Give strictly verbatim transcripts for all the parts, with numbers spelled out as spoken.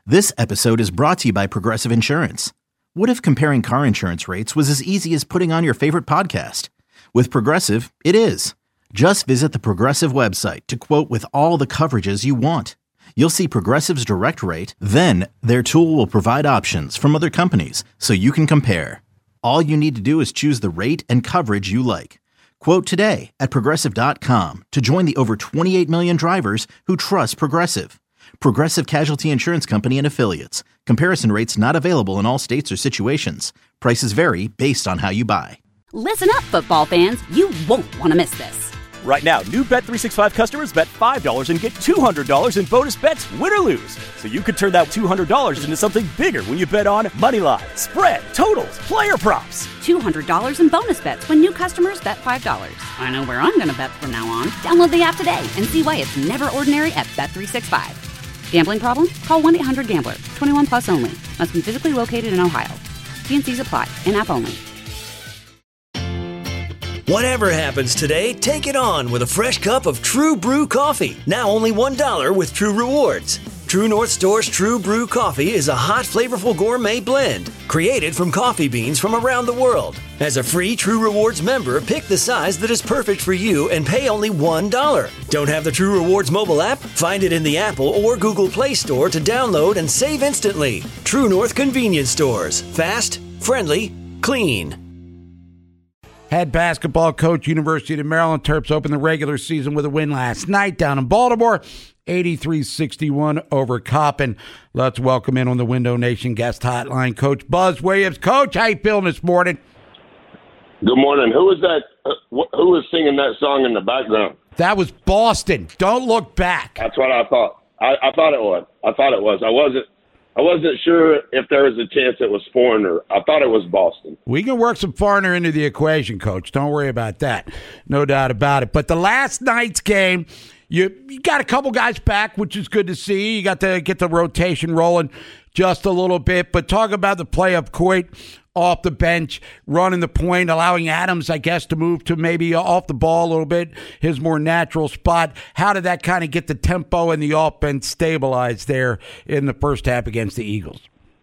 This episode is brought to you by Progressive Insurance. What if comparing car insurance rates was as easy as putting on your favorite podcast? With Progressive, it is. Just visit the Progressive website to quote with all the coverages you want. You'll see Progressive's direct rate, then their tool will provide options from other companies so you can compare. All you need to do is choose the rate and coverage you like. Quote today at progressive dot com to join the over twenty-eight million drivers who trust Progressive. Progressive Casualty Insurance Company and Affiliates. Comparison rates not available in all states or situations. Prices vary based on how you buy. Listen up, football fans. You won't want to miss this. Right now, new Bet three sixty-five customers bet five dollars and get two hundred dollars in bonus bets, win or lose. So you could turn that two hundred dollars into something bigger when you bet on money line, spread, totals, player props. two hundred dollars in bonus bets when new customers bet five dollars. I know where I'm going to bet from now on. Download the app today and see why it's never ordinary at Bet three sixty-five. Gambling problem? Call one eight hundred gambler. twenty-one plus only. Must be physically located in Ohio. T and C's apply. In-app only. Whatever happens today, take it on with a fresh cup of True Brew coffee. Now only one dollar with True Rewards. True North Store's True Brew coffee is a hot, flavorful gourmet blend created from coffee beans from around the world. As a free True Rewards member, pick the size that is perfect for you and pay only one dollar. Don't have the True Rewards mobile app? Find it in the Apple or Google Play Store to download and save instantly. True North Convenience Stores. Fast, friendly, clean. Head basketball coach, University of Maryland Terps opened the regular season with a win last night down in Baltimore, eighty-three sixty-one over Coppin. Let's welcome in on the Window Nation guest hotline, Coach Buzz Williams. Coach, how you feeling this morning? Good morning. Who was that? Uh, wh- who was singing that song in the background? That was Boston. Don't look back. That's what I thought. I, I thought it was. I thought it was. I wasn't. I wasn't sure if there was a chance it was foreigner. I thought it was Boston. We can work some foreigner into the equation, Coach. Don't worry about that. No doubt about it. But the last night's game, you, you got a couple guys back, which is good to see. You got to get the rotation rolling just a little bit. But talk about the play of Coit off the bench, running the point, allowing Adams, I guess, to move to maybe off the ball a little bit, his more natural spot. How did that kind of get the tempo and the offense stabilized there in the first half against the Eagles?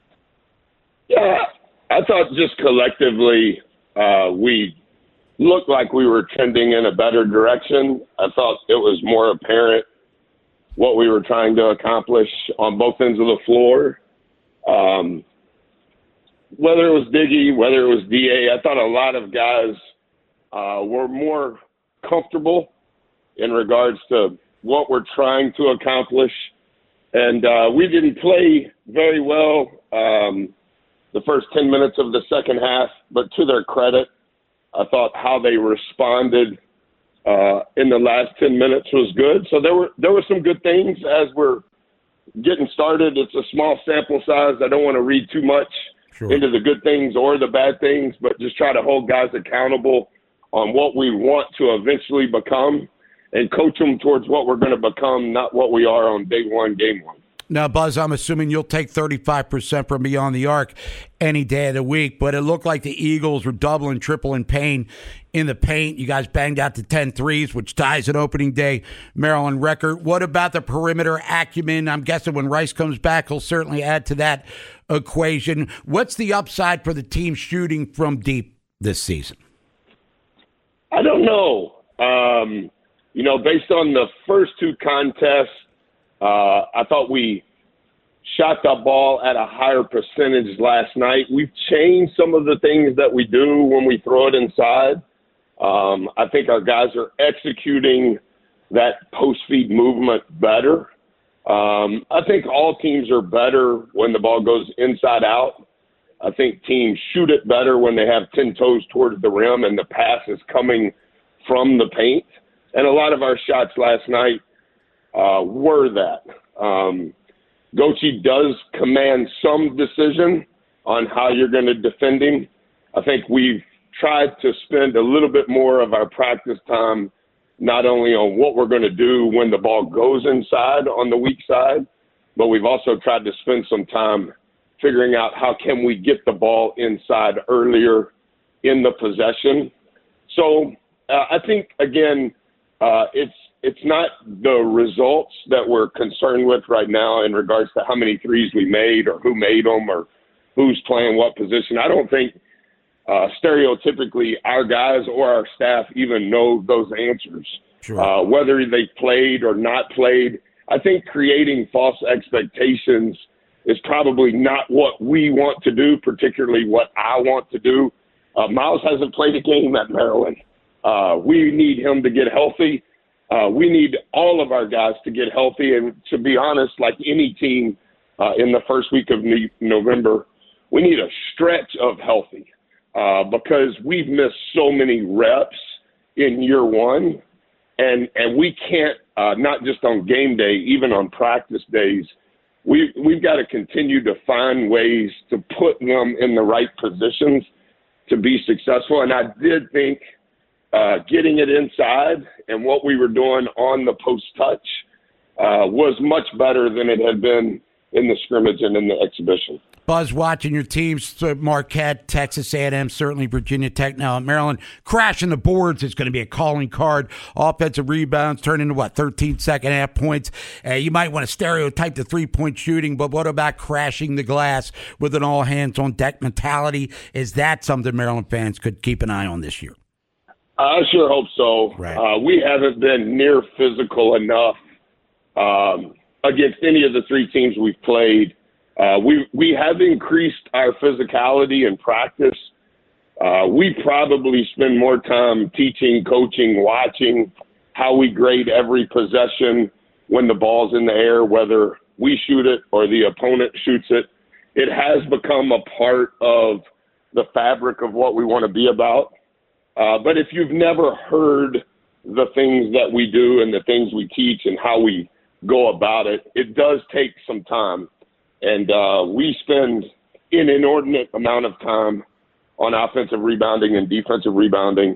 Yeah, I thought just collectively uh, we looked like we were trending in a better direction. I thought it was more apparent what we were trying to accomplish on both ends of the floor. Um Whether it was Diggy, whether it was D A, I thought a lot of guys uh, were more comfortable in regards to what we're trying to accomplish. And uh, we didn't play very well um, the first ten minutes of the second half, but to their credit, I thought how they responded uh, in the last ten minutes was good. So there were there were some good things as we're getting started. It's a small sample size. I don't want to read too much Sure. into the good things or the bad things, but just try to hold guys accountable on what we want to eventually become and coach them towards what we're going to become, not what we are on day one, game one. Now, Buzz, I'm assuming you'll take thirty-five percent from Beyond the Arc any day of the week, but it looked like the Eagles were doubling, tripling pain in the paint. You guys banged out the ten threes, which ties an opening day Maryland record. What about the perimeter acumen? I'm guessing when Rice comes back, he'll certainly add to that equation. What's the upside for the team shooting from deep this season? I don't know. Um, you know, based on the first two contests, uh, I thought we shot the ball at a higher percentage last night. We've changed some of the things that we do when we throw it inside. Um, I think our guys are executing that post-feed movement better. Um, I think all teams are better when the ball goes inside out. I think teams shoot it better when they have ten toes towards the rim and the pass is coming from the paint. And a lot of our shots last night uh, were that. Um, Gochi does command some decision on how you're going to defend him. I think we've tried to spend a little bit more of our practice time not only on what we're going to do when the ball goes inside on the weak side, but we've also tried to spend some time figuring out how can we get the ball inside earlier in the possession. So uh, I think, again, uh, it's it's not the results that we're concerned with right now in regards to how many threes we made or who made them or who's playing what position. I don't think uh, stereotypically our guys or our staff even know those answers. Sure. Uh, whether they played or not played, I think creating false expectations is probably not what we want to do, particularly what I want to do. Uh, Miles hasn't played a game at Maryland. Uh, we need him to get healthy. Uh, we need all of our guys to get healthy. And to be honest, like any team uh, in the first week of November, we need a stretch of healthy uh, because we've missed so many reps in year one. And and we can't, uh, not just on game day, even on practice days, we, we've got to continue to find ways to put them in the right positions to be successful. And I did think uh, getting it inside and what we were doing on the post touch uh, was much better than it had been in the scrimmage and in the exhibition. Buzz, watching your teams, Marquette, Texas A and M, certainly Virginia Tech, now at Maryland, crashing the boards is going to be a calling card. Offensive rebounds turn into, what, thirteen second half points. Uh, you might want to stereotype the three-point shooting, but what about crashing the glass with an all-hands-on-deck mentality? Is that something Maryland fans could keep an eye on this year? I sure hope so. Right. Uh, we haven't been near physical enough um, against any of the three teams we've played. Uh, we we have increased our physicality in practice. Uh, we probably spend more time teaching, coaching, watching how we grade every possession when the ball's in the air, whether we shoot it or the opponent shoots it. It has become a part of the fabric of what we want to be about. Uh, but if you've never heard the things that we do and the things we teach and how we go about it, it does take some time. And uh, we spend an inordinate amount of time on offensive rebounding and defensive rebounding.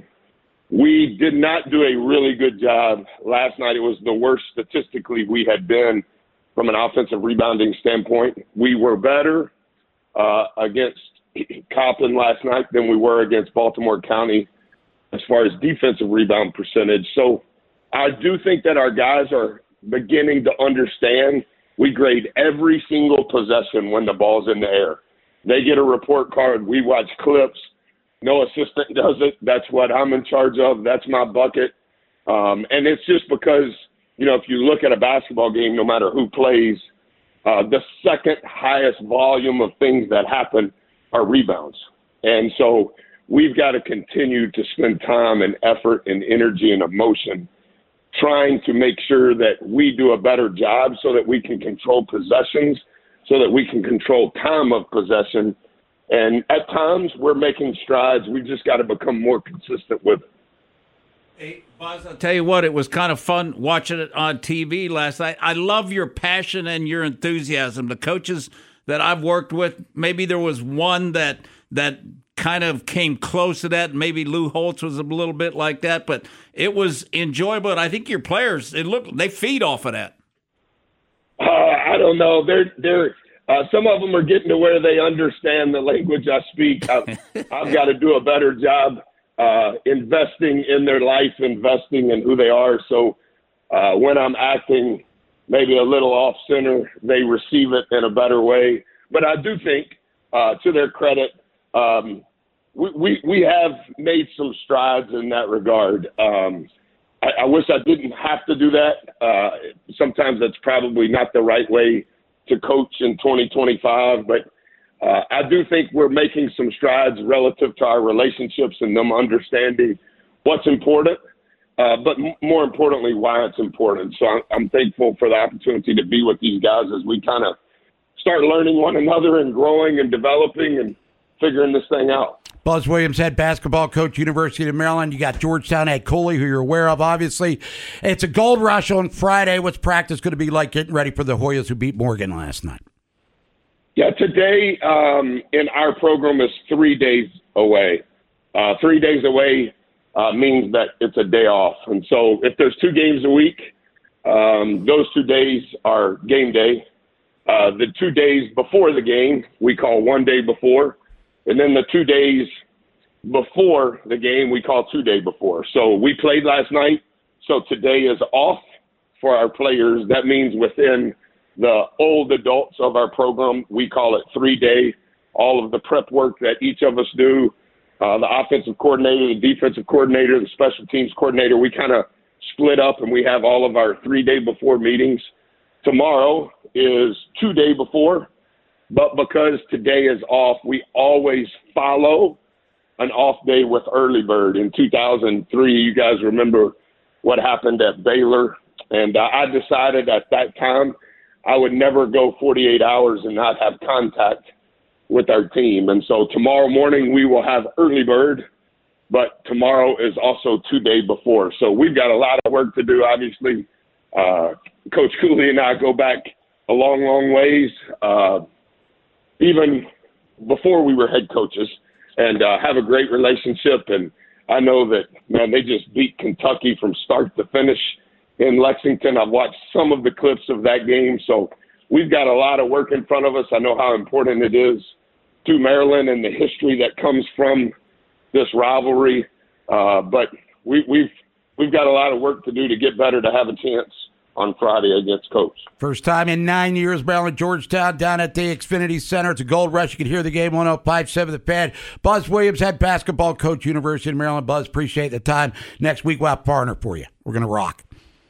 We did not do a really good job last night. It was the worst statistically we had been from an offensive rebounding standpoint. We were better uh, against Coppin last night than we were against Baltimore County as far as defensive rebound percentage. So I do think that our guys are beginning to understand we grade every single possession when the ball's in the air. They get a report card. We watch clips. No assistant does it. That's what I'm in charge of. That's my bucket. Um, and it's just because, you know, if you look at a basketball game, no matter who plays, uh, the second highest volume of things that happen are rebounds. And so we've got to continue to spend time and effort and energy and emotion trying to make sure that we do a better job so that we can control possessions, so that we can control time of possession. And at times we're making strides. We just got to become more consistent with it. Hey, Buzz, I'll tell you what, it was kind of fun watching it on T V last night. I love your passion and your enthusiasm. The coaches that I've worked with, maybe there was one that that kind of came close to that. Maybe Lou Holtz was a little bit like that, but it was enjoyable. And I think your players, it looked, they feed off of that. Uh, I don't know. They're they're uh, some of them are getting to where they understand the language I speak. I've, I've got to do a better job uh, investing in their life, investing in who they are. So uh, when I'm acting maybe a little off center, they receive it in a better way. But I do think, uh, to their credit, Um, we, we, we have made some strides in that regard. Um, I, I wish I didn't have to do that. Uh, sometimes that's probably not the right way to coach in twenty twenty-five, but uh, I do think we're making some strides relative to our relationships and them understanding what's important, uh, but m- more importantly, why it's important. So I'm, I'm thankful for the opportunity to be with these guys as we kind of start learning one another and growing and developing and figuring this thing out. Buzz Williams, head basketball coach, University of Maryland. You got Georgetown at Cooley, who you're aware of, obviously. It's a gold rush on Friday. What's practice going to be like getting ready for the Hoyas who beat Morgan last night? Yeah, today um, in our program is three days away. Uh, three days away uh, means that it's a day off. And so if there's two games a week, um, those two days are game day. Uh, the two days before the game, we call one day before. And then the two days before the game, we call two day before. So we played last night. So today is off for our players. That means within the old adults of our program, we call it three-day. All of the prep work that each of us do, uh, the offensive coordinator, the defensive coordinator, the special teams coordinator, we kind of split up and we have all of our three-day before meetings. Tomorrow is two-day before, but because today is off, we always follow an off day with early bird. In two thousand three, you guys remember what happened at Baylor, and uh, I decided at that time I would never go forty-eight hours and not have contact with our team. And so tomorrow morning we will have early bird, but tomorrow is also two days before. So we've got a lot of work to do, obviously. Uh, Coach Cooley and I go back a long, long ways, uh, even before we were head coaches, and uh, have a great relationship. And I know that, man, they just beat Kentucky from start to finish in Lexington. I've watched some of the clips of that game. So we've got a lot of work in front of us. I know how important it is to Maryland and the history that comes from this rivalry. Uh, but we, we've we've got a lot of work to do to get better to have a chance on Friday against Coach. First time in nine years, Maryland, Georgetown, down at the Xfinity Center. It's a gold rush. You can hear the game one oh five point seven The Fan. Buzz Williams, head basketball coach, University of Maryland. Buzz, appreciate the time. Next week, we'll have a partner for you. We're going to rock.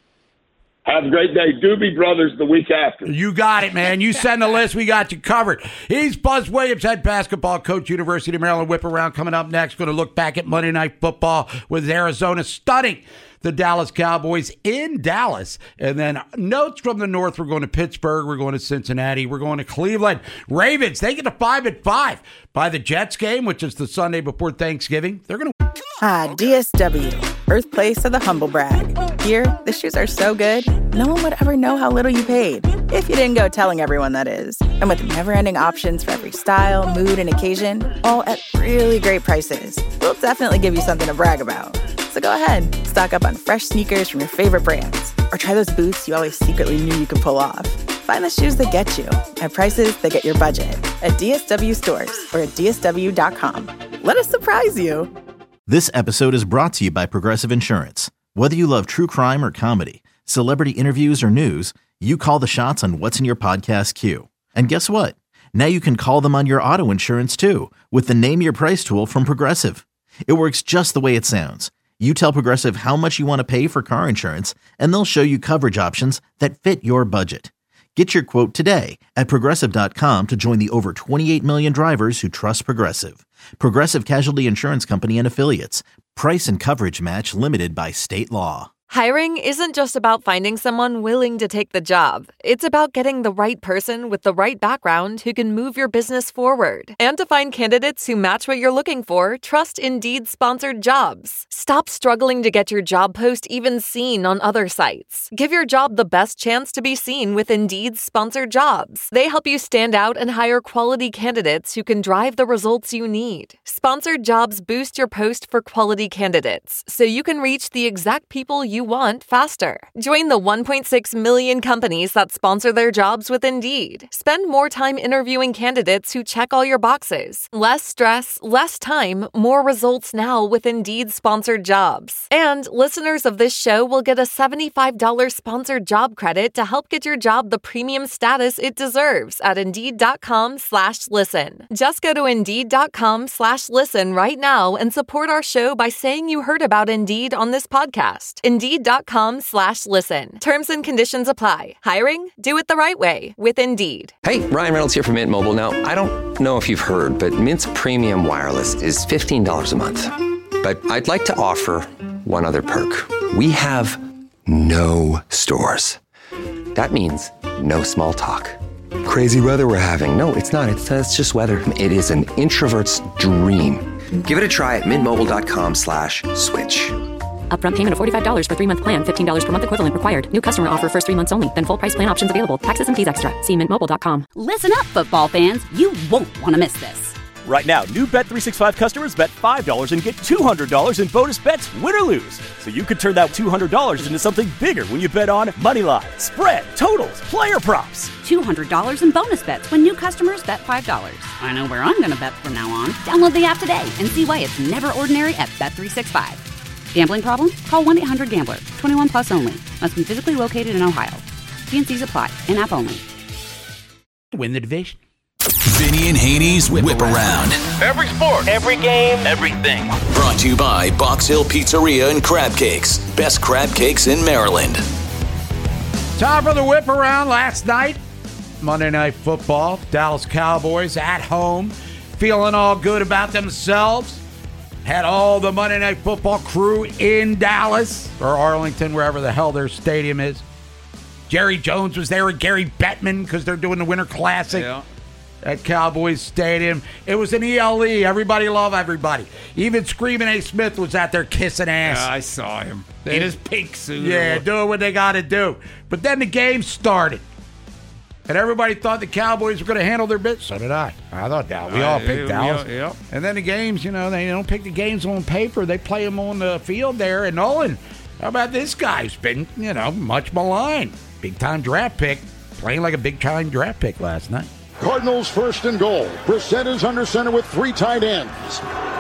Have a great day. Doobie Brothers the week after. You got it, man. You send the list. We got you covered. He's Buzz Williams, head basketball coach, University of Maryland. Whip around coming up next. Going to look back at Monday Night Football with Arizona stunning the Dallas Cowboys in Dallas. And then notes from the north. We're going to Pittsburgh. We're going to Cincinnati. We're going to Cleveland. Ravens, they get a five at five by the Jets game, which is the Sunday before Thanksgiving. They're going to. Ah, D S W, birthplace of the humble brag. Here, the shoes are so good, no one would ever know how little you paid. If you didn't go telling everyone, that is. And with never-ending options for every style, mood, and occasion, all at really great prices, we'll definitely give you something to brag about. So go ahead, stock up on fresh sneakers from your favorite brands, or try those boots you always secretly knew you could pull off. Find the shoes that get you at prices that get your budget at D S W stores or at D S W dot com. Let us surprise you. This episode is brought to you by Progressive Insurance. Whether you love true crime or comedy, celebrity interviews or news, you call the shots on what's in your podcast queue. And guess what? Now you can call them on your auto insurance too with the Name Your Price tool from Progressive. It works just the way it sounds. You tell Progressive how much you want to pay for car insurance, and they'll show you coverage options that fit your budget. Get your quote today at Progressive dot com to join the over twenty-eight million drivers who trust Progressive. Progressive Casualty Insurance Company and Affiliates. Price and coverage match limited by state law. Hiring isn't just about finding someone willing to take the job. It's about getting the right person with the right background who can move your business forward. And to find candidates who match what you're looking for, trust Indeed-sponsored jobs. Stop struggling to get your job post even seen on other sites. Give your job the best chance to be seen with Indeed-sponsored jobs. They help you stand out and hire quality candidates who can drive the results you need. Sponsored jobs boost your post for quality candidates, so you can reach the exact people you want faster. Join the one point six million companies that sponsor their jobs with Indeed. Spend more time interviewing candidates who check all your boxes. Less stress, less time, more results now with Indeed sponsored jobs. And listeners of this show will get a seventy-five dollars sponsored job credit to help get your job the premium status it deserves at Indeed.com slash listen. Just go to Indeed.com slash listen right now and support our show by saying you heard about Indeed on this podcast. Indeed.com slash listen. Terms and conditions apply. Hiring? Do it the right way with Indeed. Hey, Ryan Reynolds here from Mint Mobile. Now, I don't know if you've heard, but Mint's premium wireless is fifteen dollars a month. But I'd like to offer one other perk. We have no stores. That means no small talk. Crazy weather we're having. No, it's not. It's, uh, it's just weather. It is an introvert's dream. Give it a try at mintmobile.com slash switch. Upfront payment of forty-five dollars for three-month plan, fifteen dollars per month equivalent required. New customer offer first three months only. Then full price plan options available. Taxes and fees extra. See mint mobile dot com. Listen up, football fans. You won't want to miss this. Right now, new Bet three sixty-five customers bet five dollars and get two hundred dollars in bonus bets, win or lose. So you could turn that two hundred dollars into something bigger when you bet on money line, spread, totals, player props. two hundred dollars in bonus bets when new customers bet five dollars. I know where I'm going to bet from now on. Download the app today and see why it's never ordinary at Bet three sixty-five. Gambling problem? Call one eight hundred gambler. twenty-one plus only. Must be physically located in Ohio. T N Cs apply. In-app only. Win the division. Vinny and Haney's Whip, Whip Around. Every sport, every game, everything. Brought to you by Box Hill Pizzeria and Crab Cakes. Best crab cakes in Maryland. Time for the Whip Around. Last night, Monday Night Football. Dallas Cowboys at home, feeling all good about themselves. Had all the Monday Night Football crew in Dallas, or Arlington, wherever the hell their stadium is. Jerry Jones was there with Gary Bettman because they're doing the Winter Classic. Yeah. At Cowboys Stadium. It was an E L E. Everybody love everybody. Even Screaming A. Smith was out there kissing ass. Yeah, I saw him. In his pink suit. Yeah, doing what they got to do. But then the game started. And everybody thought the Cowboys were going to handle their business. So did I. I thought that. We all picked uh, Dallas. All, yeah. And then the games, you know, they don't pick the games on paper. They play them on the field there. And Nolan, how about this guy who's been, you know, much maligned? Big-time draft pick. Playing like a big-time draft pick last night. Cardinals first and goal. Brissett is under center with three tight ends.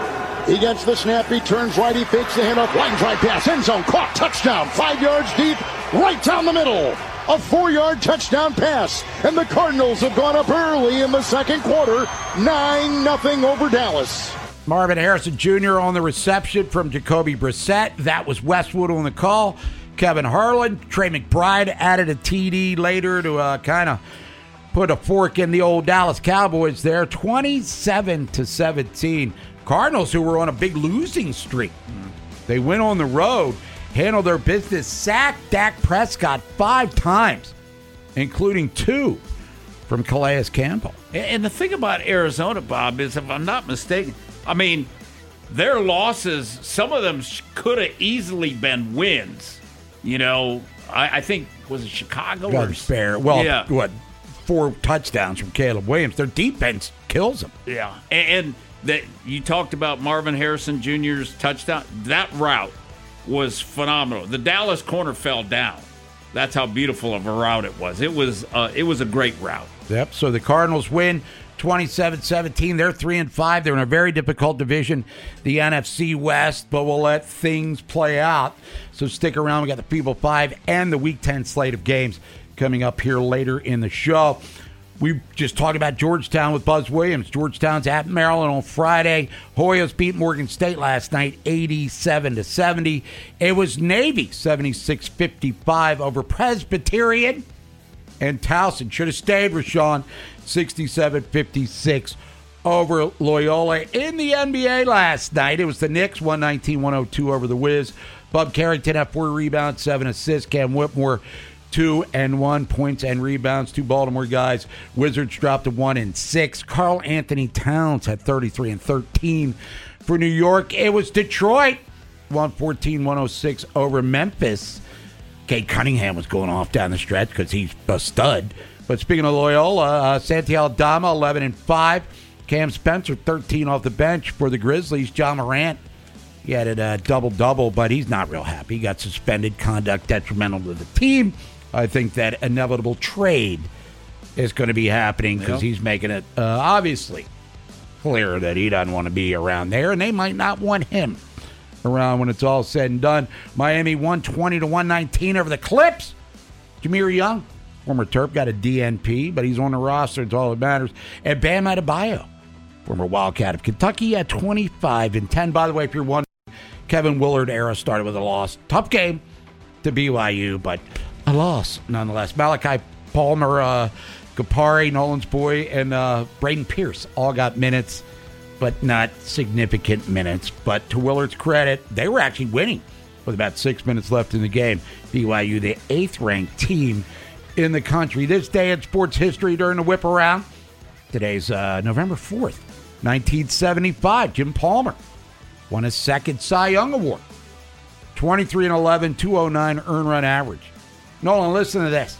He gets the snap. He turns right. He fakes the handoff. Line drive pass. End zone. Caught. Touchdown. Five yards deep. Right down the middle. A four-yard touchdown pass. And the Cardinals have gone up early in the second quarter. nine nothing over Dallas. Marvin Harrison Junior on the reception from Jacoby Brissett. That was Westwood on the call. Kevin Harlan. Trey McBride added a T D later to uh, kind of put a fork in the old Dallas Cowboys there, twenty-seven to seventeen. Cardinals, who were on a big losing streak, they went on the road, handled their business, sacked Dak Prescott five times, including two from Calais Campbell. And the thing about Arizona, Bob, is if I'm not mistaken, I mean, their losses, some of them could have easily been wins. You know, I, I think, was it Chicago? Got or fair. Well, yeah. what? Four touchdowns from Caleb Williams. Their defense kills them. Yeah, and, and that you talked about Marvin Harrison Junior's touchdown. That route was phenomenal. The Dallas corner fell down. That's how beautiful of a route it was. It was uh, it was a great route. Yep. So the Cardinals win twenty-seven seventeen. They're three and five. They're in a very difficult division, the N F C West. But we'll let things play out. So stick around. We got the People Five and the Week Ten slate of games coming up here later in the show. We just talked about Georgetown with Buzz Williams. Georgetown's at Maryland on Friday. Hoyas beat Morgan State last night, eighty-seven to seventy. It was Navy, seventy-six fifty-five over Presbyterian. And Towson should have stayed, Rashawn, sixty-seven fifty-six over Loyola. In the N B A last night, it was the Knicks, one nineteen one oh two over the Wiz. Bub Carrington had four rebounds, seven assists. Cam Whitmore, two and one points and rebounds. Two Baltimore guys. Wizards dropped to one and six. Karl Anthony Towns had thirty-three and thirteen for New York. It was Detroit, one fourteen one oh six over Memphis. Cade Cunningham was going off down the stretch because he's a stud. But speaking of Loyola, uh, Santi Aldama, eleven and five. Cam Spencer, thirteen off the bench for the Grizzlies. John Morant, he had a uh, double-double, but he's not real happy. He got suspended, conduct detrimental to the team. I think that inevitable trade is going to be happening because yep. he's making it uh, obviously clear that he doesn't want to be around there, and they might not want him around when it's all said and done. Miami one twenty to one nineteen over the Clips. Jameer Young, former Terp, got a D N P, but he's on the roster. It's all that matters. And Bam Adebayo, former Wildcat of Kentucky, at twenty-five and ten. By the way, if you're wondering, Kevin Willard era started with a loss. Tough game to B Y U, but a loss nonetheless. Malachi Palmer, uh, Kapari, Nolan's boy, and uh, Braden Pierce all got minutes, but not significant minutes. But to Willard's credit, they were actually winning with about six minutes left in the game. B Y U, the eighth-ranked team in the country. This day in sports history during the whip around. Today's uh, November fourth, nineteen seventy-five. Jim Palmer won his second Cy Young Award. twenty-three and eleven, two oh nine earned run average. Nolan, listen to this.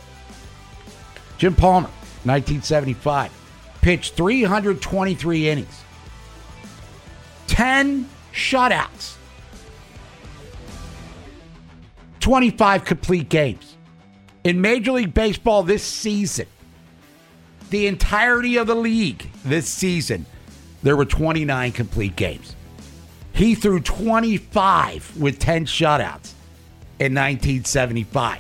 Jim Palmer, nineteen seventy-five, pitched three hundred twenty-three innings, ten shutouts, twenty-five complete games. In Major League Baseball this season, the entirety of the league this season, there were twenty-nine complete games. He threw twenty-five with ten shutouts in nineteen seventy-five.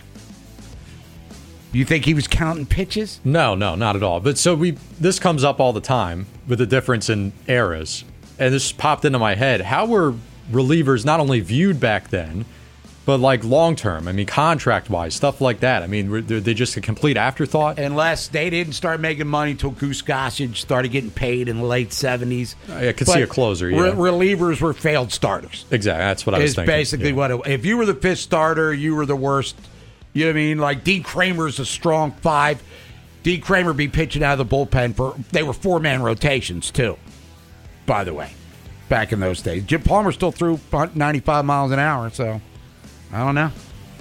You think he was counting pitches? No, no, not at all. But so we this comes up all the time with the difference in eras. And this popped into my head. How were relievers not only viewed back then, but like long term? I mean, contract wise, stuff like that. I mean, were they just a complete afterthought? Unless they didn't start making money until Goose Gossage started getting paid in the late seventies. I could see a closer, yeah. Re- relievers were failed starters. Exactly. That's what I was It's thinking. basically yeah. what it, if you were the fifth starter, you were the worst. You know what I mean? Like Dean Kramer's a strong five. Dean Kramer be pitching out of the bullpen for they were four man rotations too. By the way, back in those days, Jim Palmer still threw ninety-five miles an hour. So I don't know.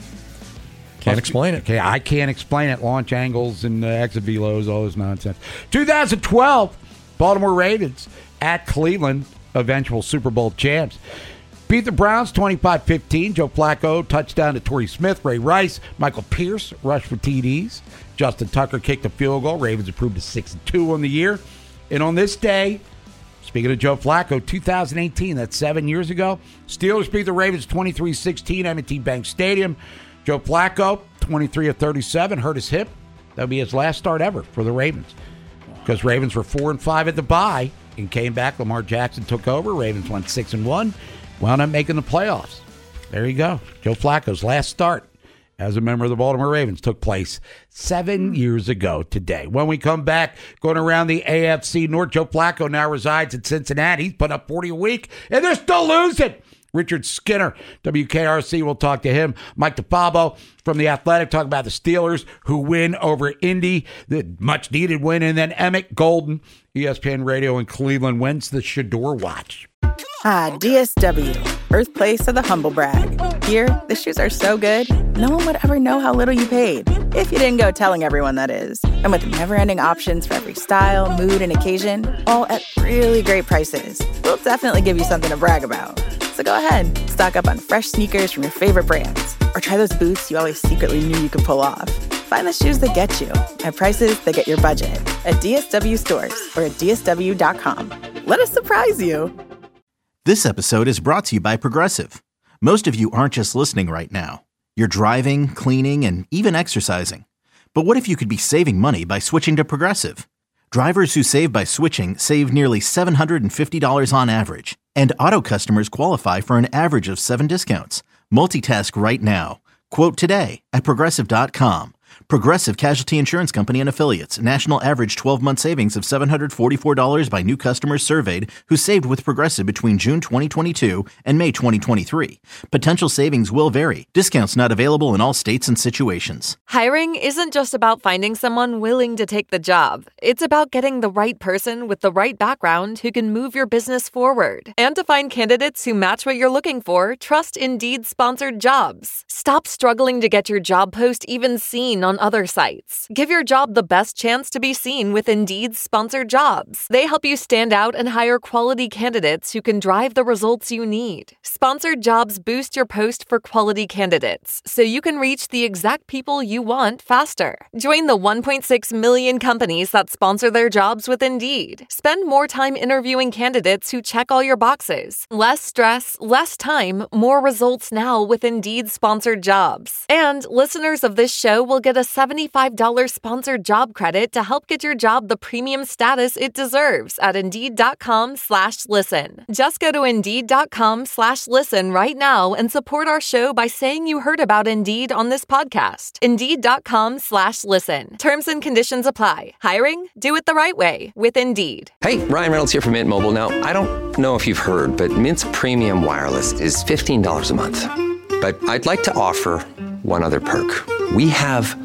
Can't explain it. Okay, I can't explain it. Launch angles and uh, exit velos, all this nonsense. twenty twelve, Baltimore Ravens at Cleveland, eventual Super Bowl champs. Beat the Browns twenty-five fifteen. Joe Flacco, touchdown to Torrey Smith. Ray Rice, Michael Pierce, rushed for T Ds. Justin Tucker kicked a field goal. Ravens improved to six and two on the year. And on this day, speaking of Joe Flacco, two thousand eighteen, that's seven years ago, Steelers beat the Ravens twenty-three sixteen, M and T Bank Stadium. Joe Flacco, twenty-three of thirty-seven, hurt his hip. That'll be his last start ever for the Ravens. Because Ravens were four and five at the bye and came back. Lamar Jackson took over. Ravens went six and one. Wound up making the playoffs. There you go. Joe Flacco's last start as a member of the Baltimore Ravens took place seven years ago today. When we come back, going around the A F C North, Joe Flacco now resides in Cincinnati. He's put up forty a week, and they're still losing. Richard Skinner, W K R C, will talk to him. Mike DeFabo from The Athletic, talk about the Steelers who win over Indy, the much-needed win. And then Emmett Golden, E S P N Radio in Cleveland, wins the Shador Watch. Ah, D S W, birthplace of the humble brag. Here, the shoes are so good, no one would ever know how little you paid. If you didn't go telling everyone, that is. And with never-ending options for every style, mood, and occasion, all at really great prices, we'll definitely give you something to brag about. So go ahead, stock up on fresh sneakers from your favorite brands, or try those boots you always secretly knew you could pull off. Find the shoes that get you at prices that get your budget at D S W stores or at D S W dot com. Let us surprise you. This episode is brought to you by Progressive. Most of you aren't just listening right now. You're driving, cleaning, and even exercising. But what if you could be saving money by switching to Progressive? Drivers who save by switching save nearly seven hundred fifty dollars on average. And auto customers qualify for an average of seven discounts. Multitask right now. Quote today at Progressive dot com. Progressive Casualty Insurance Company and Affiliates. National average twelve-month savings of seven hundred forty-four dollars by new customers surveyed who saved with Progressive between June twenty twenty-two and May twenty twenty-three. Potential savings will vary. Discounts not available in all states and situations. Hiring isn't just about finding someone willing to take the job. It's about getting the right person with the right background who can move your business forward. And to find candidates who match what you're looking for, trust Indeed-sponsored jobs. Stop struggling to get your job post even seen on other sites. Give your job the best chance to be seen with Indeed's sponsored jobs. They help you stand out and hire quality candidates who can drive the results you need. Sponsored jobs boost your post for quality candidates, so you can reach the exact people you want faster. Join the one point six million companies that sponsor their jobs with Indeed. Spend more time interviewing candidates who check all your boxes. Less stress, less time, more results now with Indeed sponsored jobs. And listeners of this show will get a seventy-five dollars sponsored job credit to help get your job the premium status it deserves at Indeed.com slash listen. Just go to Indeed.com slash listen right now and support our show by saying you heard about Indeed on this podcast. Indeed.com slash listen. Terms and conditions apply. Hiring? Do it the right way with Indeed. Hey, Ryan Reynolds here from Mint Mobile. Now, I don't know if you've heard, but Mint's premium wireless is fifteen dollars a month. But I'd like to offer one other perk. We have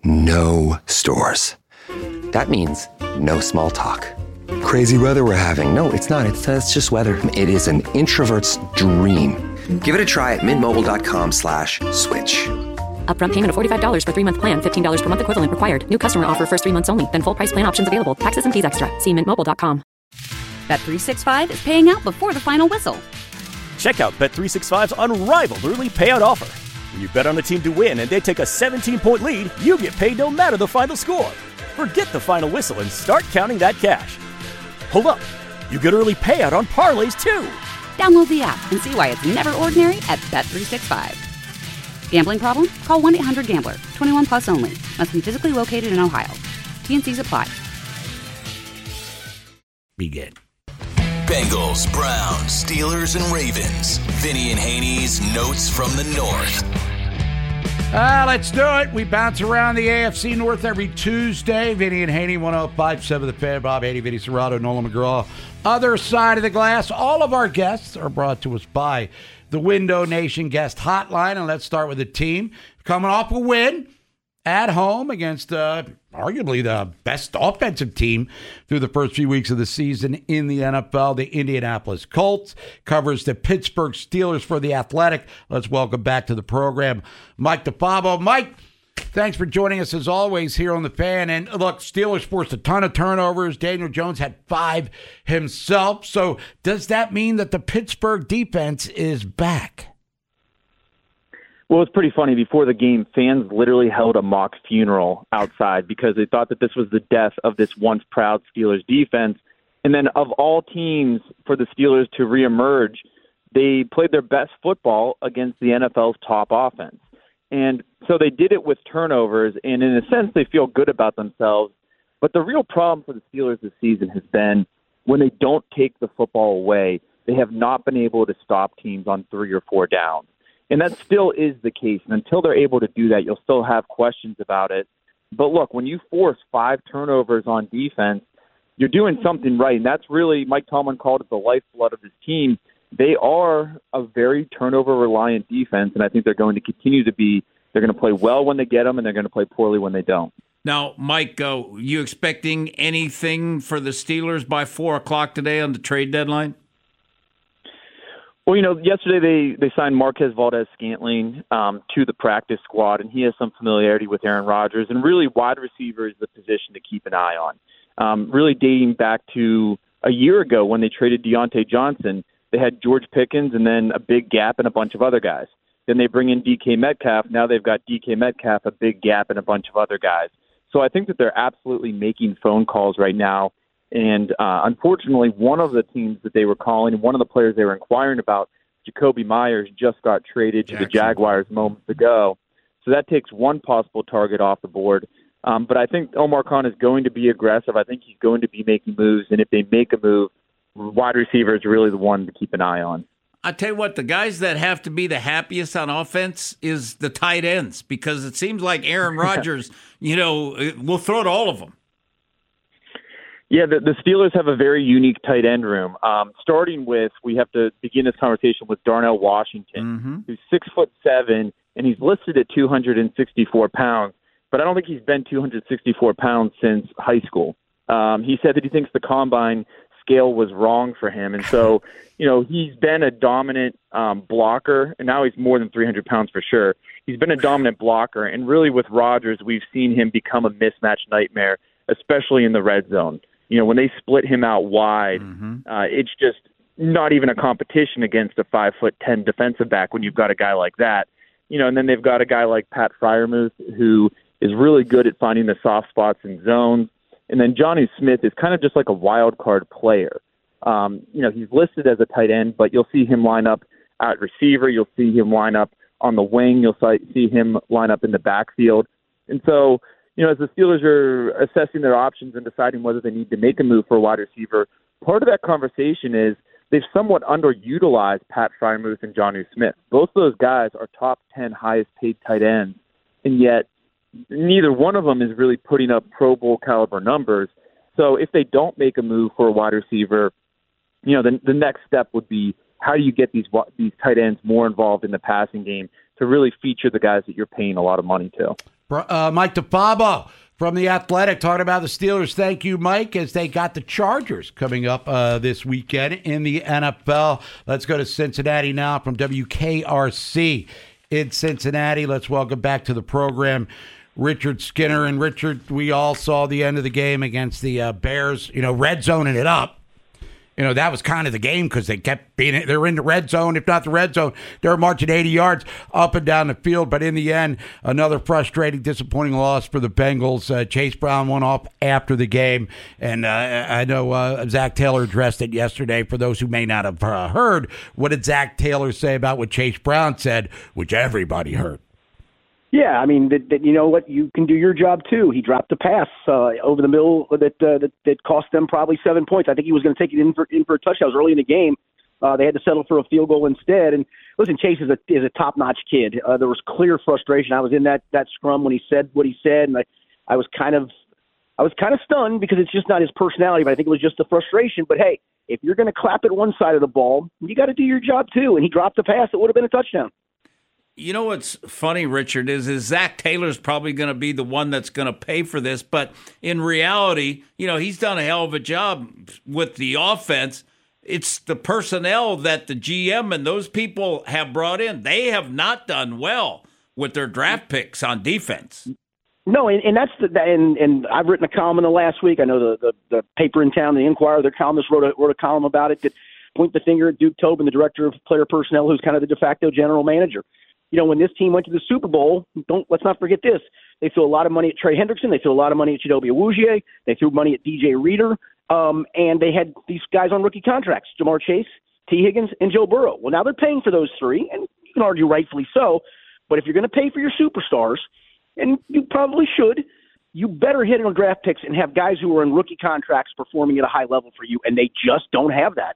no stores. That means no small talk. Crazy weather we're having. No, it's not. It's, uh, it's just weather. It is an introvert's dream. Give it a try at mintmobile.com slash switch. Upfront payment of forty-five dollars for three-month plan, fifteen dollars per month equivalent required. New customer offer first three months only. Then full price plan options available. Taxes and fees extra. See mint mobile dot com. Bet three sixty-five is paying out before the final whistle. Check out Bet three sixty-five's unrivaled early payout offer. When you bet on a team to win and they take a seventeen-point lead, you get paid no matter the final score. Forget the final whistle and start counting that cash. Hold up. You get early payout on parlays, too. Download the app and see why it's never ordinary at Bet three sixty-five. Gambling problem? Call one eight hundred gambler. twenty-one plus only. Must be physically located in Ohio. T N Cs apply. Begin. Bengals, Browns, Steelers, and Ravens. Vinny and Haney's Notes from the North. Uh, let's do it. We bounce around the A F C North every Tuesday. Vinny and Haney, one oh five point seven The Fan. Bob Haney, Vinny Serrato, Nolan McGraw. Other side of the glass. All of our guests are brought to us by the Window Nation Guest Hotline. And let's start with the team coming off a win at home against uh, arguably the best offensive team through the first few weeks of the season in the N F L. The Indianapolis Colts covers the Pittsburgh Steelers for The Athletic. Let's welcome back to the program Mike DeFabo. Mike, thanks for joining us as always here on The Fan. And look, Steelers forced a ton of turnovers. Daniel Jones had five himself. So does that mean that the Pittsburgh defense is back? Well, it's pretty funny. Before the game, fans literally held a mock funeral outside because they thought that this was the death of this once proud Steelers defense. And then of all teams for the Steelers to reemerge, they played their best football against the N F L's top offense. And so they did it with turnovers, and in a sense, they feel good about themselves. But the real problem for the Steelers this season has been when they don't take the football away, they have not been able to stop teams on three or four downs. And that still is the case. And until they're able to do that, you'll still have questions about it. But look, when you force five turnovers on defense, you're doing something right. And that's really, Mike Tomlin called it the lifeblood of his team. They are a very turnover-reliant defense, and I think they're going to continue to be. They're going to play well when they get them, and they're going to play poorly when they don't. Now, Mike, uh, you expecting anything for the Steelers by four o'clock today on the trade deadline? Well, you know, yesterday they, they signed Marquez Valdez-Scantling um, to the practice squad, and he has some familiarity with Aaron Rodgers. And really, wide receiver is the position to keep an eye on. Um, really dating back to a year ago when they traded Deontay Johnson, they had George Pickens and then a big gap and a bunch of other guys. Then they bring in D K Metcalf. Now they've got D K Metcalf, a big gap, and a bunch of other guys. So I think that they're absolutely making phone calls right now. And uh, unfortunately, one of the teams that they were calling, one of the players they were inquiring about, Jacoby Myers, just got traded to the Jaguars moments ago. So that takes one possible target off the board. Um, but I think Omar Khan is going to be aggressive. I think he's going to be making moves. And if they make a move, wide receiver is really the one to keep an eye on. I tell you what, the guys that have to be the happiest on offense is the tight ends, because it seems like Aaron Rodgers, you know, will throw to all of them. Yeah, the, the Steelers have a very unique tight end room. Um, starting with, we have to begin this conversation with Darnell Washington, mm-hmm. who's six foot seven, and he's listed at two hundred sixty-four pounds. But I don't think he's been two hundred sixty-four pounds since high school. Um, he said that he thinks the combine scale was wrong for him, and so you know he's been a dominant um, blocker, and now he's more than three hundred pounds for sure. He's been a dominant blocker, and really with Rodgers, we've seen him become a mismatch nightmare, especially in the red zone. You know, when they split him out wide, mm-hmm. uh, it's just not even a competition against a five foot ten defensive back when you've got a guy like that. You know, and then they've got a guy like Pat Freiermuth who is really good at finding the soft spots in zones. And then Jonnu Smith is kind of just like a wild card player. Um, you know, he's listed as a tight end, but you'll see him line up at receiver. You'll see him line up on the wing. You'll see him line up in the backfield. And so, you know, as the Steelers are assessing their options and deciding whether they need to make a move for a wide receiver, part of that conversation is they've somewhat underutilized Pat Freiermuth and Jonnu Smith. Both of those guys are top ten highest paid tight ends, and yet neither one of them is really putting up Pro Bowl caliber numbers. So if they don't make a move for a wide receiver, you know, the, the next step would be how do you get these these tight ends more involved in the passing game to really feature the guys that you're paying a lot of money to. Uh, Mike DeFabo from The Athletic talking about the Steelers. Thank you, Mike, as they got the Chargers coming up uh, this weekend in the N F L. Let's go to Cincinnati now from W K R C in Cincinnati. Let's welcome back to the program Richard Skinner. And Richard, we all saw the end of the game against the uh, Bears, you know, red zoning it up. You know, that was kind of the game because they kept being, they're in the red zone, if not the red zone. They're marching eighty yards up and down the field. But in the end, another frustrating, disappointing loss for the Bengals. Uh, Chase Brown went off after the game. And uh, I know uh, Zach Taylor addressed it yesterday. For those who may not have uh, heard, what did Zach Taylor say about what Chase Brown said, which everybody heard? Yeah, I mean, that, that, you know what, you can do your job too. He dropped a pass uh, over the middle that, uh, that that cost them probably seven points. I think he was going to take it in for in for a touchdown. It was early in the game. Uh, they had to settle for a field goal instead. And listen, Chase is a is a top notch kid. Uh, there was clear frustration. I was in that that scrum when he said what he said, and I, I was kind of I was kind of stunned because it's just not his personality. But I think it was just the frustration. But hey, if you're going to clap at one side of the ball, you got to do your job too. And he dropped the pass. It would have been a touchdown. You know what's funny, Richard, is, is Zach Taylor's probably going to be the one that's going to pay for this. But in reality, you know, he's done a hell of a job with the offense. It's the personnel that the G M and those people have brought in. They have not done well with their draft picks on defense. No, and, and that's the and and I've written a column in the last week. I know the the, the paper in town, the Inquirer, their columnist wrote a wrote a column about it that point the finger at Duke Tobin, the director of player personnel, who's kind of the de facto general manager. You know, when this team went to the Super Bowl, don't let's not forget this. They threw a lot of money at Trey Hendrickson. They threw a lot of money at Chidobe Awuzie. They threw money at D J Reader. Um, and they had these guys on rookie contracts, Jamar Chase, T. Higgins, and Joe Burrow. Well, now they're paying for those three, and you can argue rightfully so. But if you're going to pay for your superstars, and you probably should, you better hit on draft picks and have guys who are in rookie contracts performing at a high level for you, and they just don't have that.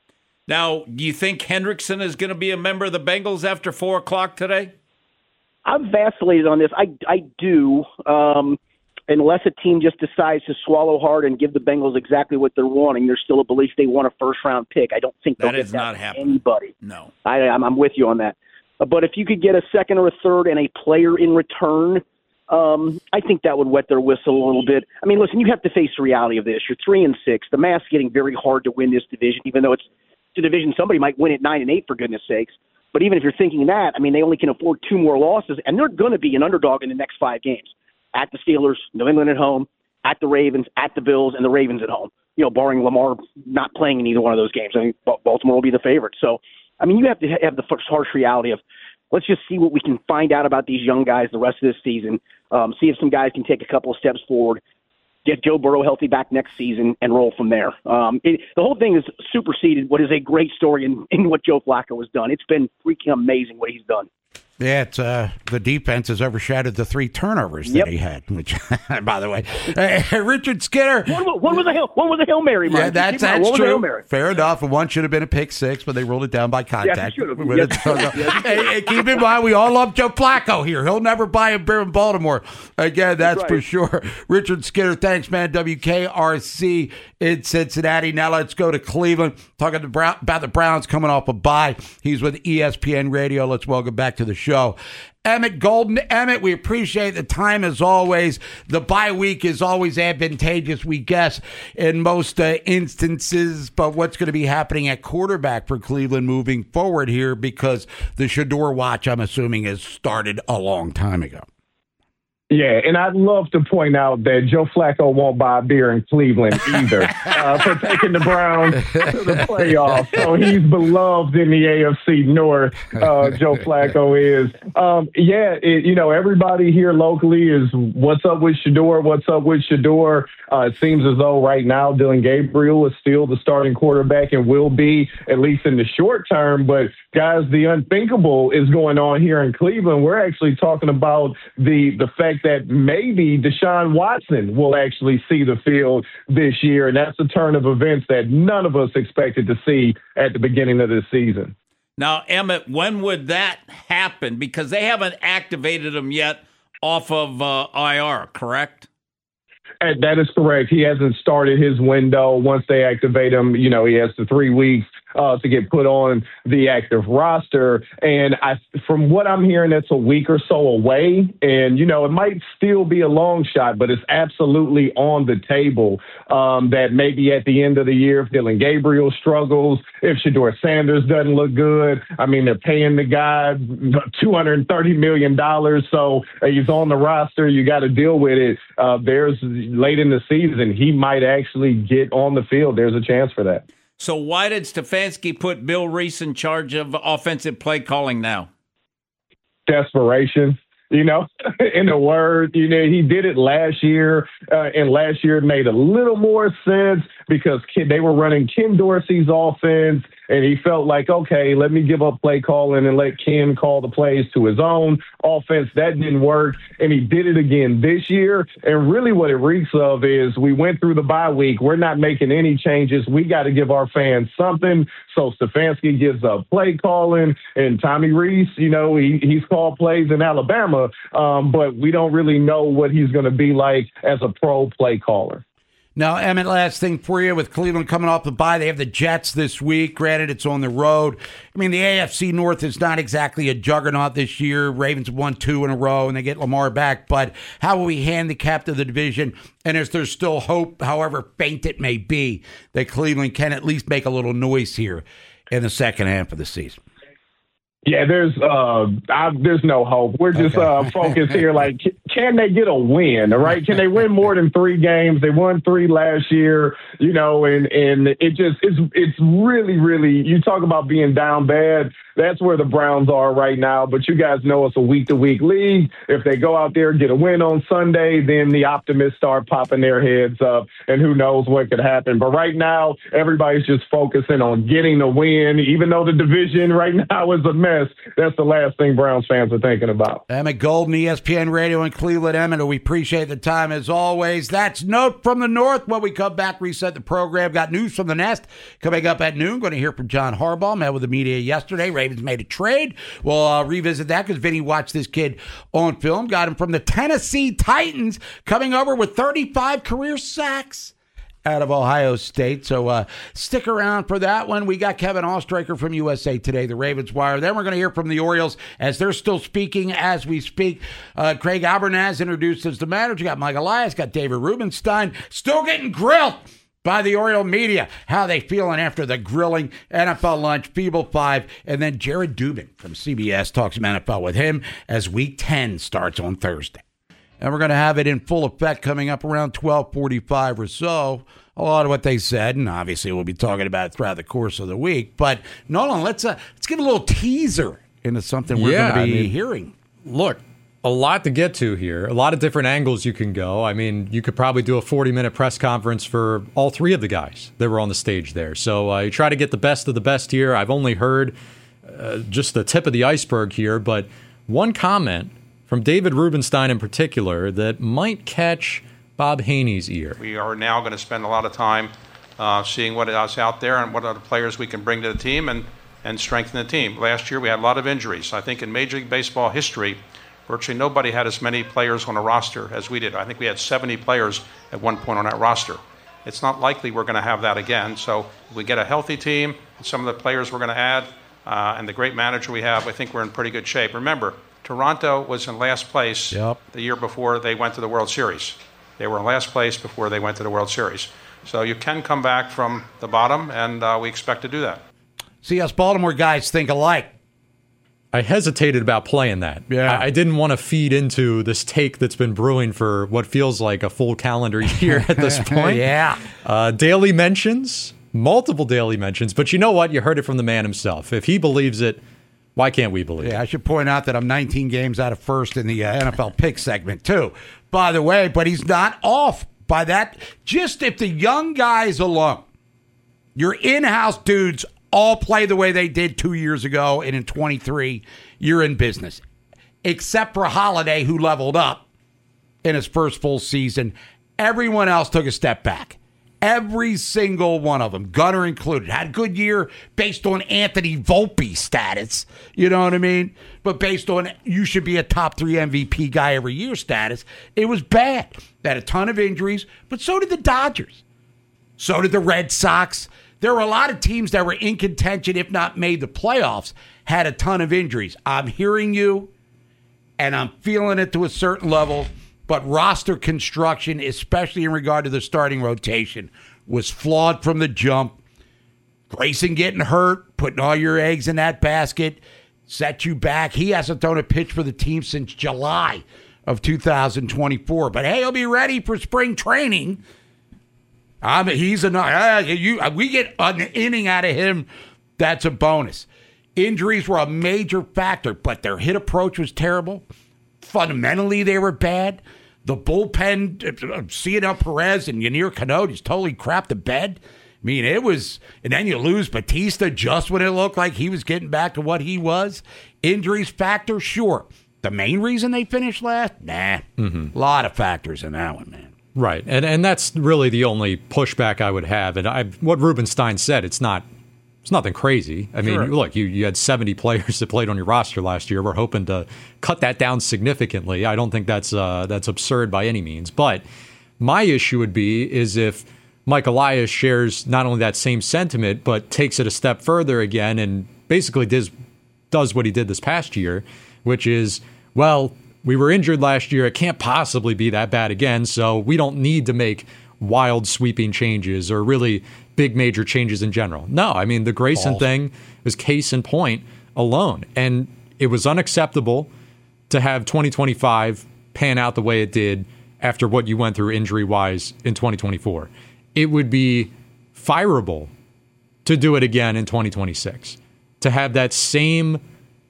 Now, do you think Hendrickson is going to be a member of the Bengals after four o'clock today? I've vacillated on this. I, I do, um, unless a team just decides to swallow hard and give the Bengals exactly what they're wanting. There's still a belief they want a first-round pick. I don't think they'll that get is that not from happening. Anybody. No. I, I'm, I'm with you on that. Uh, but if you could get a second or a third and a player in return, um, I think that would wet their whistle a little bit. I mean, listen, you have to face the reality of this. You're three and six. The math's getting very hard to win this division, even though it's a division somebody might win at nine and eight, for goodness sakes. But even if you're thinking that, I mean, they only can afford two more losses, and they're going to be an underdog in the next five games. At the Steelers, New England at home, at the Ravens, at the Bills, and the Ravens at home. You know, barring Lamar not playing in either one of those games. I think Baltimore will be the favorite. So, I mean, you have to have the harsh reality of let's just see what we can find out about these young guys the rest of this season, um, see if some guys can take a couple of steps forward, get Joe Burrow healthy back next season, and roll from there. Um, it, the whole thing has superseded what is a great story in, in what Joe Flacco has done. It's been freaking amazing what he's done. Yeah, it's, uh, the defense has overshadowed the three turnovers that yep. he had, which, by the way, uh, Richard Skinner. One, one was a Hail, one was a Hail Mary, Mike. Yeah, that's, that's true. Fair enough. And one should have been a pick six, but they ruled it down by contact. Yeah, should have. Yes. yes. hey, hey, keep in mind, we all love Joe Flacco here. He'll never buy a beer in Baltimore. Again, that's, that's right. for sure. Richard Skinner, thanks, man. W K R C in Cincinnati. Now let's go to Cleveland. Talking about the Browns coming off a bye. He's with E S P N Radio. Let's welcome back to the show Emmett Golden. Emmett, we appreciate the time as always. The bye week is always advantageous, we guess, in most uh, instances. But what's going to be happening at quarterback for Cleveland moving forward here? Because the Shador watch, I'm assuming, has started a long time ago. Yeah, and I'd love to point out that Joe Flacco won't buy a beer in Cleveland either uh, for taking the Browns to the playoffs. So he's beloved in the A F C North, uh, Joe Flacco is. Um, yeah, it, you know, everybody here locally is, what's up with Shador? What's up with Shador? Uh, it seems as though right now Dillon Gabriel is still the starting quarterback and will be, at least in the short term. But, guys, the unthinkable is going on here in Cleveland. We're actually talking about the the fact that maybe Deshaun Watson will actually see the field this year, and that's a turn of events that none of us expected to see at the beginning of this season. Now, Emmett, when would that happen? Because they haven't activated him yet off of uh, I R, correct? And that is correct. He hasn't started his window. Once they activate him, you know, he has the three weeks uh, to get put on the active roster. And I, from what I'm hearing, that's a week or so away. And, you know, it might still be a long shot, but it's absolutely on the table um, that maybe at the end of the year, if Dillon Gabriel struggles, if Shador Sanders doesn't look good, I mean, they're paying the guy two hundred thirty million dollars. So uh, he's on the roster. You got to deal with it. Uh, there's late in the season, he might actually get on the field. There's a chance for that. So why did Stefanski put Bill Reese in charge of offensive play calling now? Desperation. You know, in a word, you know, he did it last year, uh, and last year it made a little more sense because Ken, they were running Ken Dorsey's offense, and he felt like, okay, let me give up play calling and let Ken call the plays to his own offense. That didn't work, and he did it again this year. And really what it reeks of is we went through the bye week. We're not making any changes. We got to give our fans something. So Stefanski gives up play calling, and Tommy Reese, you know, he, he's called plays in Alabama, um, but we don't really know what he's going to be like as a pro play caller. Now, Emmett, last thing for you. With Cleveland coming off the bye, they have the Jets this week. Granted, it's on the road. I mean, the A F C North is not exactly a juggernaut this year. Ravens won two in a row, and they get Lamar back. But how will we handicap to the division? And is there still hope, however faint it may be, that Cleveland can at least make a little noise here in the second half of the season? Yeah, there's uh, I, there's no hope. We're just okay. uh, focused here. Like, can they get a win? Right? Can they win more than three games? They won three last year, you know, and and it just it's it's really really. You talk about being down bad. That's where the Browns are right now. But you guys know it's a week-to-week league. If they go out there and get a win on Sunday, then the optimists start popping their heads up, and who knows what could happen. But right now, everybody's just focusing on getting the win. Even though the division right now is a mess, that's the last thing Browns fans are thinking about. Emmett Golden, E S P N Radio in Cleveland. Emmett, we appreciate the time as always. That's Note from the North. When we come back, reset the program. Got news from the Nest coming up at noon. Going to hear from John Harbaugh. Met with the media yesterday. Ravens made a trade. We'll uh, revisit that because Vinny watched this kid on film. Got him from the Tennessee Titans, coming over with thirty-five career sacks out of Ohio State. So uh, stick around for that one. We got Kevin Oestreicher from U S A Today, the Ravens Wire. Then we're going to hear from the Orioles as they're still speaking as we speak. Uh, Craig Albernaz introduced as the manager. Got Mike Elias, got David Rubenstein, still getting grilled by the Oriole media. How they feeling after the grilling? N F L lunch, Feeble Five, and then Jared Dubin from C B S talks some N F L with him as Week ten starts on Thursday. And we're going to have it in full effect coming up around twelve forty-five or so. A lot of what they said, and obviously we'll be talking about it throughout the course of the week. But Nolan, let's uh, let's get a little teaser into something we're yeah, going to be I mean, hearing. Look, a lot to get to here. A lot of different angles you can go. I mean, you could probably do a forty-minute press conference for all three of the guys that were on the stage there. So uh, you try to get the best of the best here. I've only heard uh, just the tip of the iceberg here, but one comment from David Rubenstein in particular that might catch Bob Haney's ear. We are now going to spend a lot of time uh, seeing what is out there and what other players we can bring to the team and, and strengthen the team. Last year we had a lot of injuries. I think in Major League Baseball history, virtually nobody had as many players on a roster as we did. I think we had seventy players at one point on that roster. It's not likely we're going to have that again. So if we get a healthy team, and some of the players we're going to add, uh, and the great manager we have, I think we're in pretty good shape. Remember, Toronto was in last place yep. the year before they went to the World Series. They were in last place before they went to the World Series. So you can come back from the bottom, and uh, we expect to do that. See, us Baltimore guys think alike. I hesitated about playing that. Yeah. I, I didn't want to feed into this take that's been brewing for what feels like a full calendar year at this point. yeah. Uh, daily mentions, multiple daily mentions. But you know what? You heard it from the man himself. If he believes it, why can't we believe yeah, it? Yeah, I should point out that I'm nineteen games out of first in the uh, N F L pick segment, too, by the way. But he's not off by that. Just if the young guys alone, your in-house dudes all play the way they did two years ago, and in twenty-three, you're in business. Except for Holiday, who leveled up in his first full season. Everyone else took a step back. Every single one of them, Gunner included, had a good year based on Anthony Volpe status. You know what I mean? But based on you should be a top three M V P guy every year status, it was bad. They had a ton of injuries, but so did the Dodgers. So did the Red Sox. There were a lot of teams that were in contention, if not made the playoffs, had a ton of injuries. I'm hearing you, and I'm feeling it to a certain level. But roster construction, especially in regard to the starting rotation, was flawed from the jump. Grayson getting hurt, putting all your eggs in that basket, set you back. He hasn't thrown a pitch for the team since July of two thousand twenty-four. But, hey, he'll be ready for spring training. I mean, he's a uh, you. We get an inning out of him. That's a bonus. Injuries were a major factor, but their hit approach was terrible. Fundamentally, they were bad. The bullpen, Cionel Perez and Yanier Cano just totally crapped the bed. I mean, it was, and then you lose Batista just when it looked like he was getting back to what he was. Injuries factor, sure. The main reason they finished last, nah. Mm-hmm. A lot of factors in that one, man. Right, and and that's really the only pushback I would have. And I, what Rubenstein said, it's not, it's nothing crazy. I mean, Sure. look, you you had seventy players that played on your roster last year. We're hoping to cut that down significantly. I don't think that's uh, that's absurd by any means. But my issue would be is if Mike Elias shares not only that same sentiment, but takes it a step further again and basically does does what he did this past year, which is, well, we were injured last year. It can't possibly be that bad again, so we don't need to make wild sweeping changes or really big major changes in general. No, I mean, the Grayson Balls. thing is case in point alone. And it was unacceptable to have twenty twenty-five pan out the way it did after what you went through injury-wise in twenty twenty-four. It would be fireable to do it again in twenty twenty-six, to have that same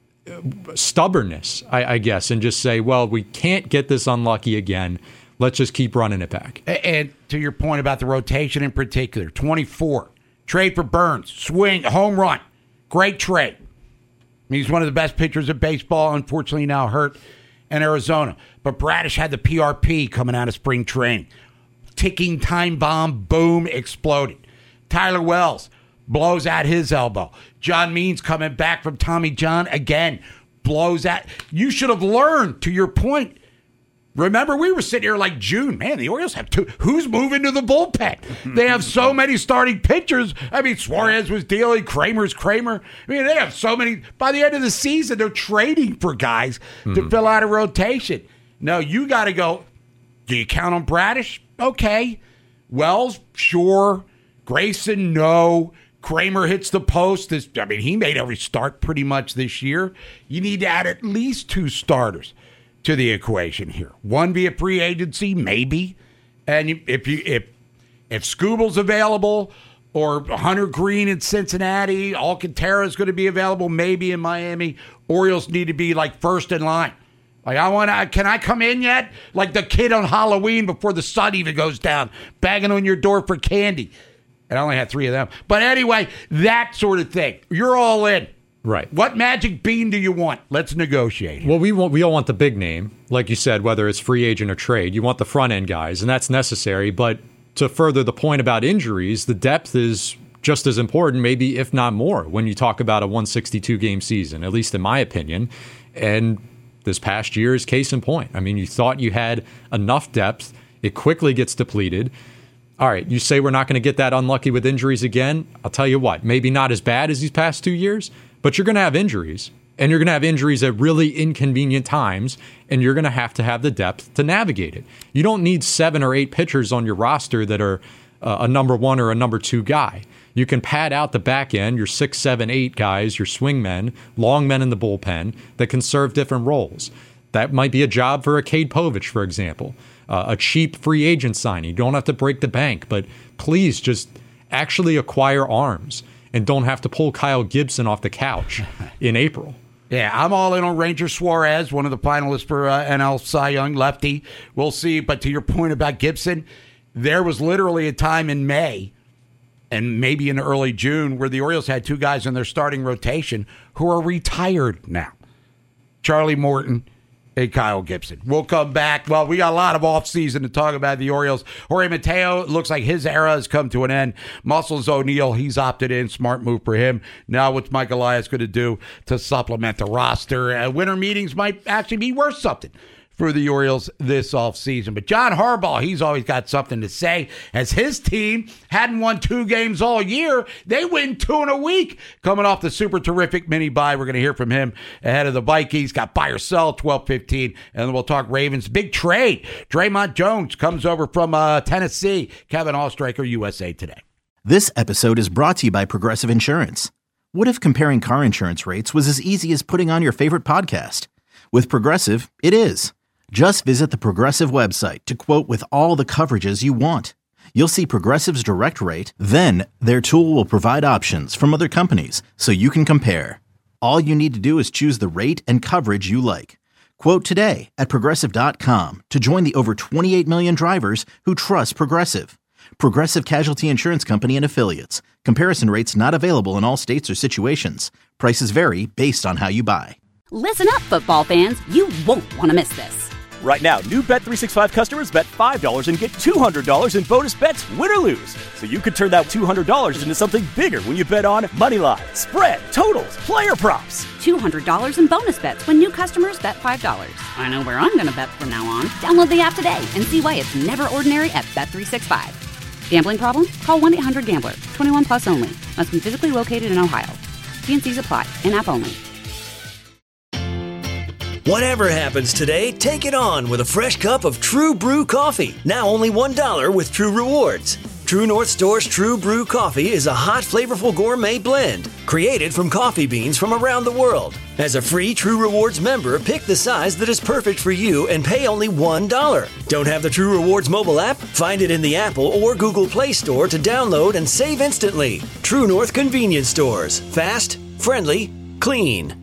stubbornness, I, I guess, and just say, well, we can't get this unlucky again. Let's just keep running it back. And to your point about the rotation in particular, twenty-four, trade for Burns, swing, home run, great trade. He's one of the best pitchers of baseball, unfortunately now hurt in Arizona. But Bradish had the P R P coming out of spring training. Ticking time bomb, boom, exploded. Tyler Wells blows out his elbow. John Means coming back from Tommy John again, blows out. You should have learned, to your point. Remember, we were sitting here like June. Man, the Orioles have two. Who's moving to the bullpen? They have so many starting pitchers. I mean, Suarez was dealing. Kramer's Kramer. I mean, they have so many. By the end of the season, they're trading for guys mm-hmm. to fill out a rotation. No, you got to go. Do you count on Bradish? Okay. Wells, sure. Grayson, no. Kramer hits the post. This, I mean, he made every start pretty much this year. You need to add at least two starters to the equation here. One via free agency, maybe. And you, if you if if Scooble's available, or Hunter Green in Cincinnati, Alcantara is going to be available, maybe in Miami. Orioles need to be like first in line. Like, I want to, can I come in yet? Like the kid on Halloween before the sun even goes down, banging on your door for candy. And I only had three of them. But anyway, that sort of thing. You're all in. Right. What magic bean do you want? Let's negotiate. Well, we want we all want the big name, like you said, whether it's free agent or trade. You want the front end guys, and that's necessary. But to further the point about injuries, the depth is just as important, maybe if not more, when you talk about a one sixty-two game season, at least in my opinion. And this past year is case in point. I mean, you thought you had enough depth. It quickly gets depleted. All right, you say we're not going to get that unlucky with injuries again. I'll tell you what, maybe not as bad as these past two years, but you're going to have injuries. And you're going to have injuries at really inconvenient times, and you're going to have to have the depth to navigate it. You don't need seven or eight pitchers on your roster that are uh, a number one or a number two guy. You can pad out the back end, your six, seven, eight guys, your swing men, long men in the bullpen that can serve different roles. That might be a job for a Cade Povich, for example. Uh, a cheap free agent signing. You don't have to break the bank, but please just actually acquire arms and don't have to pull Kyle Gibson off the couch in April. Yeah, I'm all in on Ranger Suarez, one of the finalists for uh, N L Cy Young, lefty. We'll see. But to your point about Gibson, there was literally a time in May and maybe in early June where the Orioles had two guys in their starting rotation who are retired now. Charlie Morton and Kyle Gibson. We'll come back. Well, we got a lot of offseason to talk about the Orioles. Jorge Mateo, it looks like his era has come to an end. Muscles O'Neal, he's opted in. Smart move for him. Now what's Mike Elias going to do to supplement the roster? Uh, winter meetings might actually be worth something for the Orioles this offseason. But John Harbaugh, he's always got something to say. As his team hadn't won two games all year, they win two in a week. Coming off the super terrific mini bye, we're going to hear from him ahead of the Vikings. Got buy or sell, twelve fifteen. And then we'll talk Ravens. Big trade. Draymond Jones comes over from uh, Tennessee. Kevin Allstriker, U S A Today. This episode is brought to you by Progressive Insurance. What if comparing car insurance rates was as easy as putting on your favorite podcast? With Progressive, it is. Just visit the Progressive website to quote with all the coverages you want. You'll see Progressive's direct rate, then their tool will provide options from other companies so you can compare. All you need to do is choose the rate and coverage you like. Quote today at Progressive dot com to join the over twenty-eight million drivers who trust Progressive. Progressive Casualty Insurance Company and Affiliates. Comparison rates not available in all states or situations. Prices vary based on how you buy. Listen up, football fans. You won't want to miss this. Right now, new Bet three sixty-five customers bet five dollars and get two hundred dollars in bonus bets, win or lose. So you could turn that two hundred dollars into something bigger when you bet on Moneyline, spread, totals, player props. two hundred dollars in bonus bets when new customers bet five dollars. I know where I'm going to bet from now on. Download the app today and see why it's never ordinary at Bet three sixty-five. Gambling problem? Call one eight hundred gambler. twenty-one plus only. Must be physically located in Ohio. T and C's apply. In-app only. Whatever happens today, take it on with a fresh cup of True Brew coffee. Now only one dollar with True Rewards. True North Store's True Brew coffee is a hot, flavorful gourmet blend created from coffee beans from around the world. As a free True Rewards member, pick the size that is perfect for you and pay only one dollar. Don't have the True Rewards mobile app? Find it in the Apple or Google Play Store to download and save instantly. True North Convenience Stores. Fast, friendly, clean.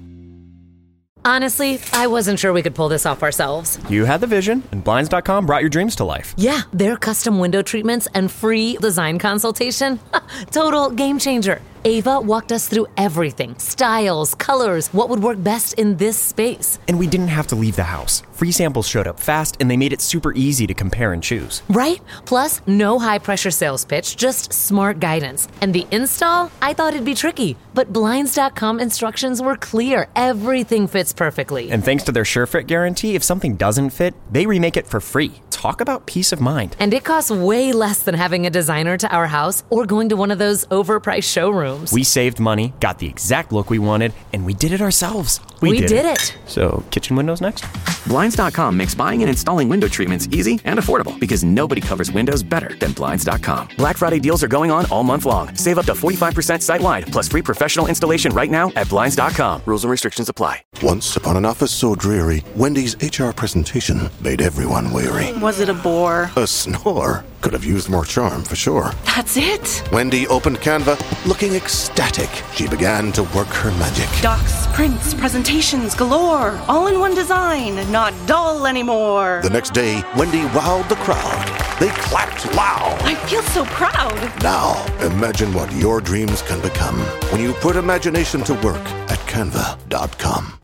Honestly, I wasn't sure we could pull this off ourselves. You had the vision, and Blinds dot com brought your dreams to life. Yeah, their custom window treatments and free design consultation. Total game changer. Ava walked us through everything. Styles, colors, what would work best in this space. And we didn't have to leave the house. Free samples showed up fast, and they made it super easy to compare and choose. Right? Plus, no high-pressure sales pitch, just smart guidance. And the install? I thought it'd be tricky. But Blinds dot com instructions were clear. Everything fits perfectly. And thanks to their SureFit guarantee, if something doesn't fit, they remake it for free. Talk about peace of mind. And it costs way less than having a designer to our house or going to one of those overpriced showrooms. We saved money, got the exact look we wanted, and we did it ourselves. We, we did, did it. it. So, kitchen windows next? Blinds dot com makes buying and installing window treatments easy and affordable because nobody covers windows better than Blinds dot com. Black Friday deals are going on all month long. Save up to forty-five percent site-wide, plus free professional installation right now at Blinds dot com. Rules and restrictions apply. Once upon an office so dreary, Wendy's H R presentation made everyone weary. Was it a bore? A snore. Could have used more charm, for sure. That's it? Wendy opened Canva, looking ecstatic. She began to work her magic. Docs, prints, presentations galore. All in one design. Not dull anymore. The next day, Wendy wowed the crowd. They clapped loud. I feel so proud. Now, imagine what your dreams can become when you put imagination to work at Canva dot com.